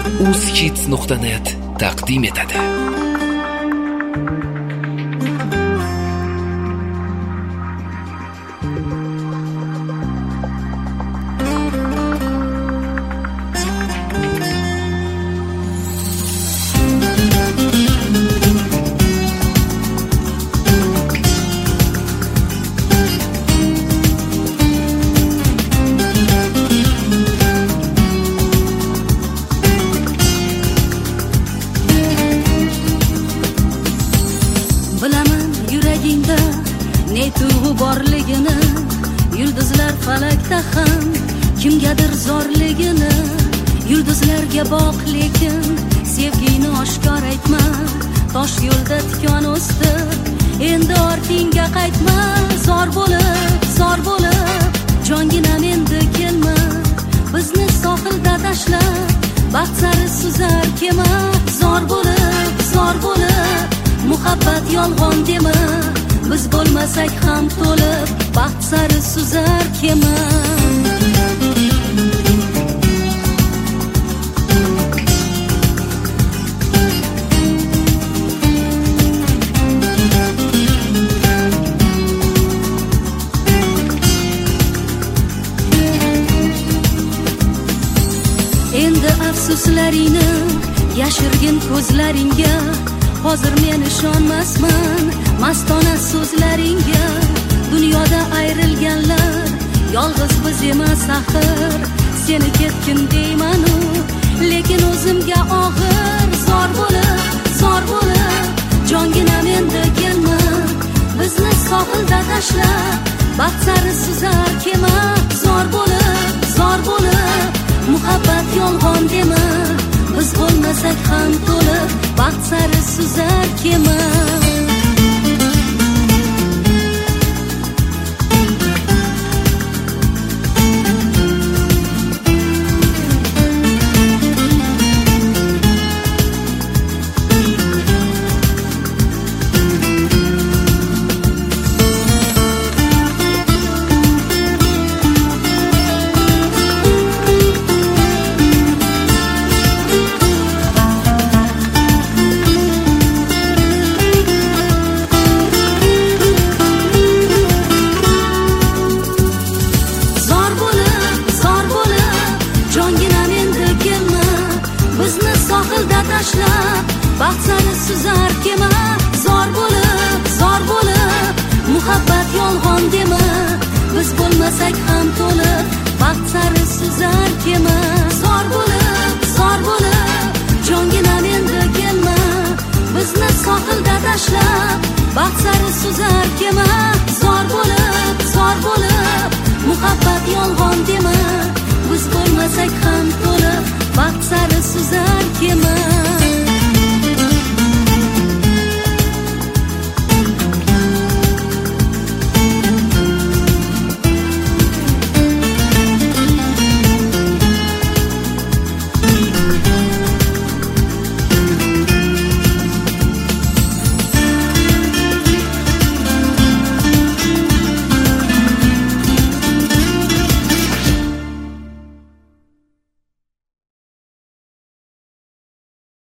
uzkids.net taqdim etadi. Bilaman yuragingda ne tuyg'u borligini, yulduzlar falakda ham kimgadir zorligini. Yulduzlarga boq lekin sevgingni oshkor aytma. Tosh yo'lda tikon o'sdi, endi ortingga qaytma. Zor bo'lib jonginam endi kelma. Bizni sohilda tashlab baxt sari suzar kema. Zor bo'lib muhabbat yolg'on dema. Biz bo'lmasak ham to'lib baxt sari suzar kema. Endi afsuslaringni yashirgin ko'zlaringga. Hozir men ishonmasman mastona so'zlaringga. Dunyoda ayrilganlar yolg'iz biz emas axir. Seni ketgin deyman-u, lekin o'zimga og'ir. Zor bo'lib jonginam endi kelma. Bizni sohilda tashlab baxt sari suzar kema. Zor bo'lib muhabbat yolg'on dema. Biz bo'lmasak ham to'lib baxt sari suzar kema. Bizni sohilda tashlab baxt sari suzar kema. Zor bo'lib muhabbat yolg'on dema. Biz bo'lmasak ham to'lib baxt sari suzar kema. Zor bo'lib jonginam endi kelma. Bizni sohilda tashlab baxt sari suzar kema. Zor bo'lib muhabbat yolg'on dema. Biz bo'lmasak ham to'lib baxt sari